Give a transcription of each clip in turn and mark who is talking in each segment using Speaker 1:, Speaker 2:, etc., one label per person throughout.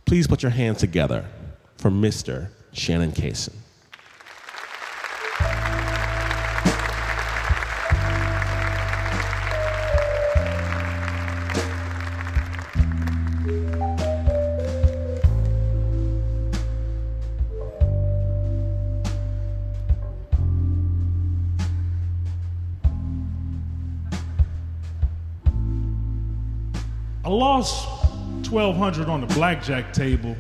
Speaker 1: Please put your hands together for Mr. Shannon Cason.
Speaker 2: I lost $1,200 on the blackjack table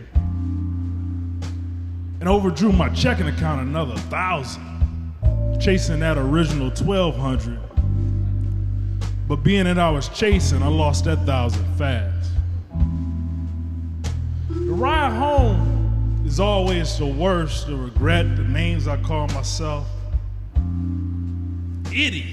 Speaker 2: and overdrew my checking account another $1,000, chasing that original $1,200. But being that I was chasing, I lost that $1,000 fast. The ride home is always the worst, the regret, the names I call myself. Idiot.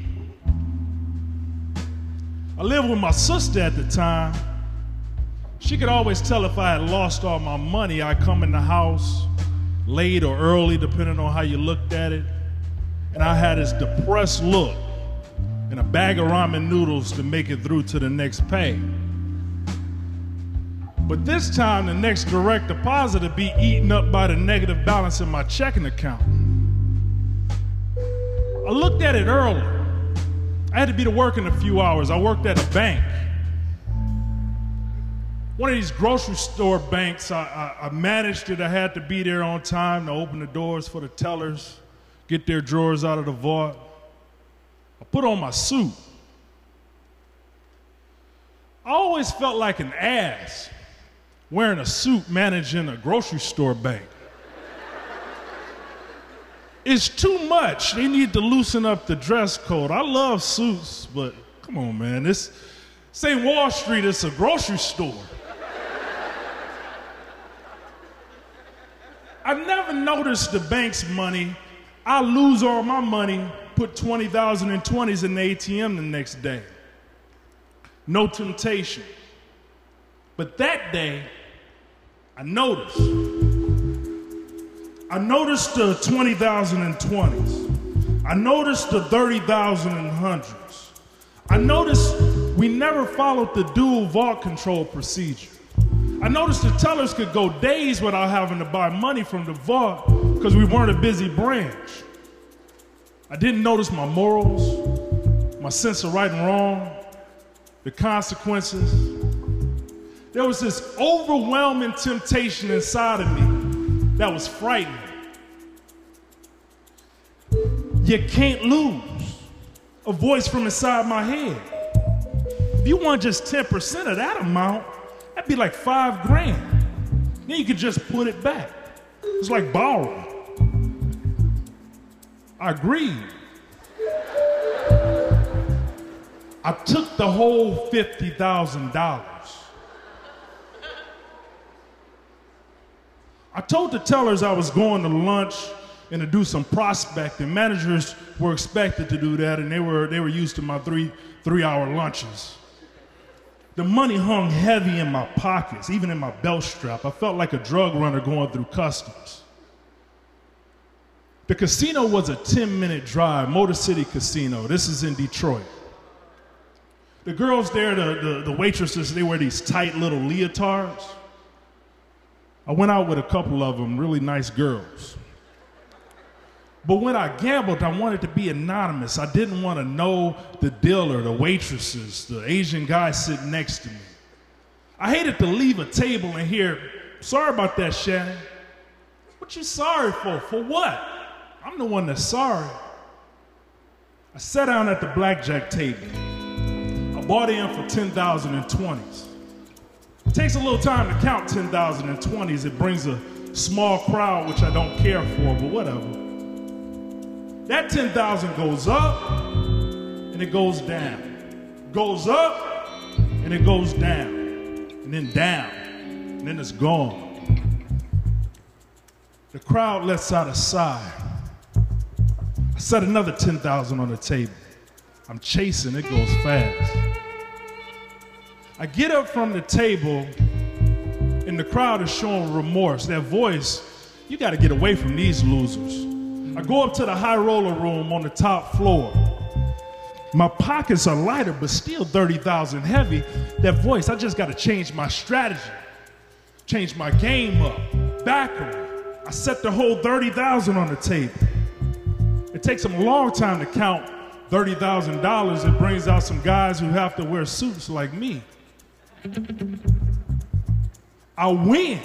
Speaker 2: I lived with my sister at the time. She could always tell if I had lost all my money. I'd come in the house late or early, depending on how you looked at it. And I had this depressed look and a bag of ramen noodles to make it through to the next pay. But this time, the next direct deposit would be eaten up by the negative balance in my checking account. I looked at it early. I had to be to work in a few hours. I worked at a bank. One of these grocery store banks, I managed it. I had to be there on time to open the doors for the tellers, get their drawers out of the vault. I put on my suit. I always felt like an ass wearing a suit managing a grocery store bank. It's too much. They need to loosen up the dress code. I love suits, but come on, man. This ain't Wall Street, it's a grocery store. I never noticed the bank's money. I lose all my money, put 20,000 in 20s in the ATM the next day. No temptation. But that day, I noticed the 20,000 in 20s. I noticed the 30,000 in hundreds. I noticed we never followed the dual vault control procedure. I noticed the tellers could go days without having to buy money from the vault because we weren't a busy branch. I didn't notice my morals, my sense of right and wrong, the consequences. There was this overwhelming temptation inside of me that was frightening. You can't lose. A voice from inside my head. If you want just 10% of that amount, that'd be like $5,000. Then you could just put it back. It's like borrowing. I agreed. I took the whole $50,000. I told the tellers I was going to lunch and to do some prospecting. Managers were expected to do that, and they were used to my three-hour lunches. The money hung heavy in my pockets, even in my belt strap. I felt like a drug runner going through customs. The casino was a 10-minute drive, Motor City Casino. This is in Detroit. The girls there, the waitresses, they wear these tight little leotards. I went out with a couple of them, really nice girls. But when I gambled, I wanted to be anonymous. I didn't want to know the dealer, the waitresses, the Asian guy sitting next to me. I hated to leave a table and hear, "Sorry about that, Shannon." What you sorry for? For what? I'm the one that's sorry. I sat down at the blackjack table. I bought in for 10,000 in 20s. It takes a little time to count 10,000 in 20s. It brings a small crowd, which I don't care for, but whatever. That 10,000 goes up and it goes down. Goes up and it goes down. And then down. And then it's gone. The crowd lets out a sigh. I set another 10,000 on the table. I'm chasing, it goes fast. I get up from the table and the crowd is showing remorse. That voice, "You gotta get away from these losers." I go up to the high roller room on the top floor. My pockets are lighter, but still 30,000 heavy. That voice, I just gotta change my strategy. changed my game up. Baccarat. I set the whole $30,000 on the table. It takes them a long time to count $30,000. It brings out some guys who have to wear suits like me. I win.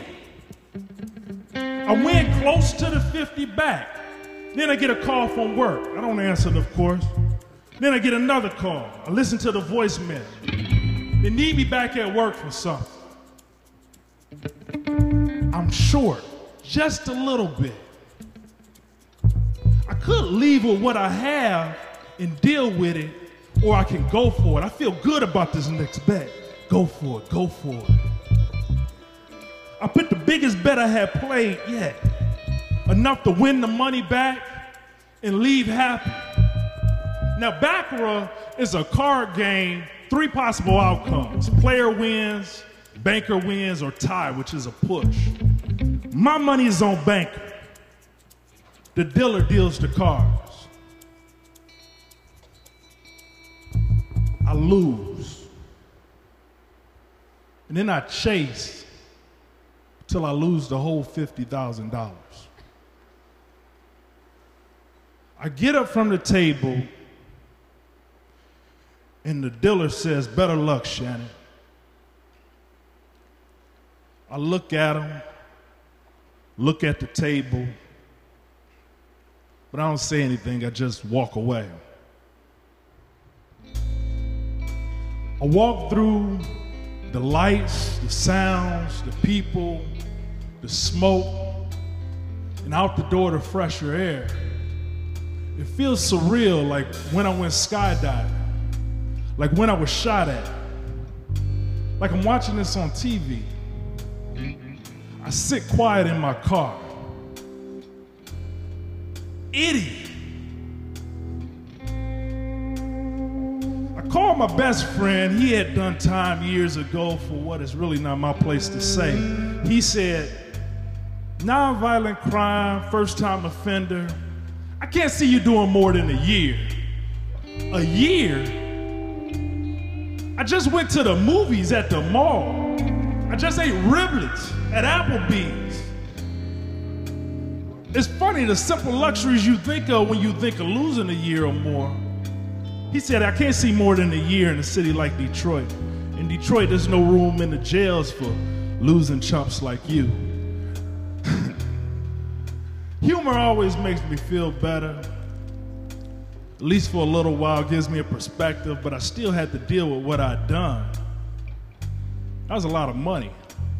Speaker 2: I win close to the 50 back. Then I get a call from work. I don't answer it, of course. Then I get another call. I listen to the voicemail. They need me back at work for something. I'm short, just a little bit. I could leave with what I have and deal with it, or I can go for it. I feel good about this next bet. Go for it, go for it. I put the biggest bet I had played yet. Enough to win the money back and leave happy. Now, Baccarat is a card game, 3 possible outcomes. Player wins, banker wins, or tie, which is a push. My money is on banker. The dealer deals the cards. I lose. And then I chase till I lose the whole $50,000. I get up from the table and the dealer says, "Better luck, Shannon." I look at him, look at the table, but I don't say anything, I just walk away. I walk through the lights, the sounds, the people, the smoke, and out the door to fresher air. It feels surreal, like when I went skydiving, like when I was shot at, like I'm watching this on TV. I sit quiet in my car. Idiot. I called my best friend. He had done time years ago for what is really not my place to say. He said, "Nonviolent crime, first-time offender. I can't see you doing more than a year." A year? I just went to the movies at the mall. I just ate riblets at Applebee's. It's funny, the simple luxuries you think of when you think of losing a year or more. He said, "I can't see more than a year in a city like Detroit. In Detroit, there's no room in the jails for losing chumps like you." Humor always makes me feel better. At least for a little while, gives me a perspective, but I still had to deal with what I'd done. That was a lot of money.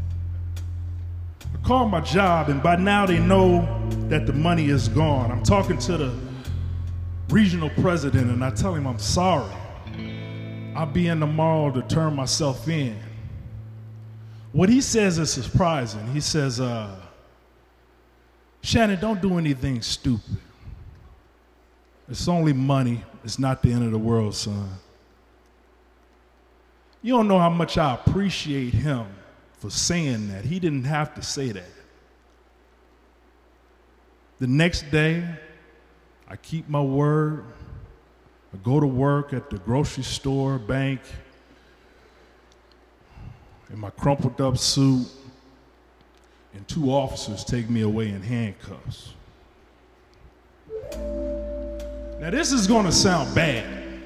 Speaker 2: I called my job, and by now they know that the money is gone. I'm talking to the regional president, and I tell him I'm sorry. I'll be in tomorrow to turn myself in. What he says is surprising. He says, "Shannon, don't do anything stupid. It's only money. It's not the end of the world, son." You don't know how much I appreciate him for saying that. He didn't have to say that. The next day, I keep my word. I go to work at the grocery store, bank, in my crumpled up suit, and 2 officers take me away in handcuffs. Now, this is going to sound bad,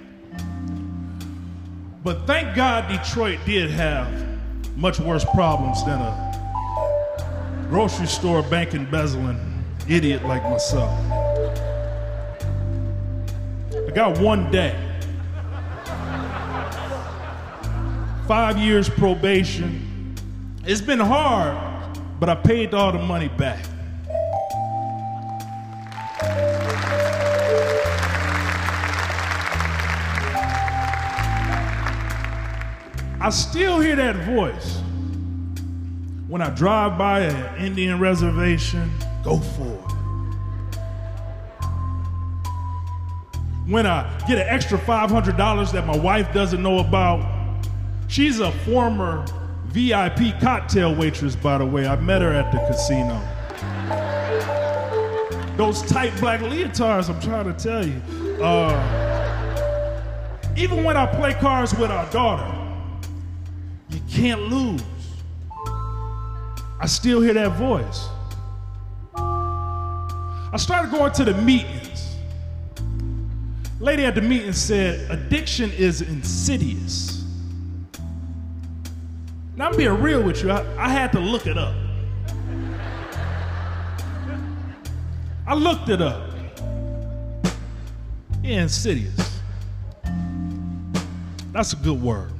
Speaker 2: but thank God Detroit did have much worse problems than a grocery store bank embezzling idiot like myself. I got 1 day. 5 years probation. It's been hard, but I paid all the money back. I still hear that voice. When I drive by an Indian reservation, go for it. When I get an extra $500 that my wife doesn't know about, she's a former VIP cocktail waitress, by the way. I met her at the casino. Those tight black leotards, I'm trying to tell you. Even when I play cards with our daughter, you can't lose. I still hear that voice. I started going to the meetings. Lady at the meeting said, addiction is insidious. Now, I'm being real with you. I had to look it up. I looked it up. Yeah, insidious. That's a good word.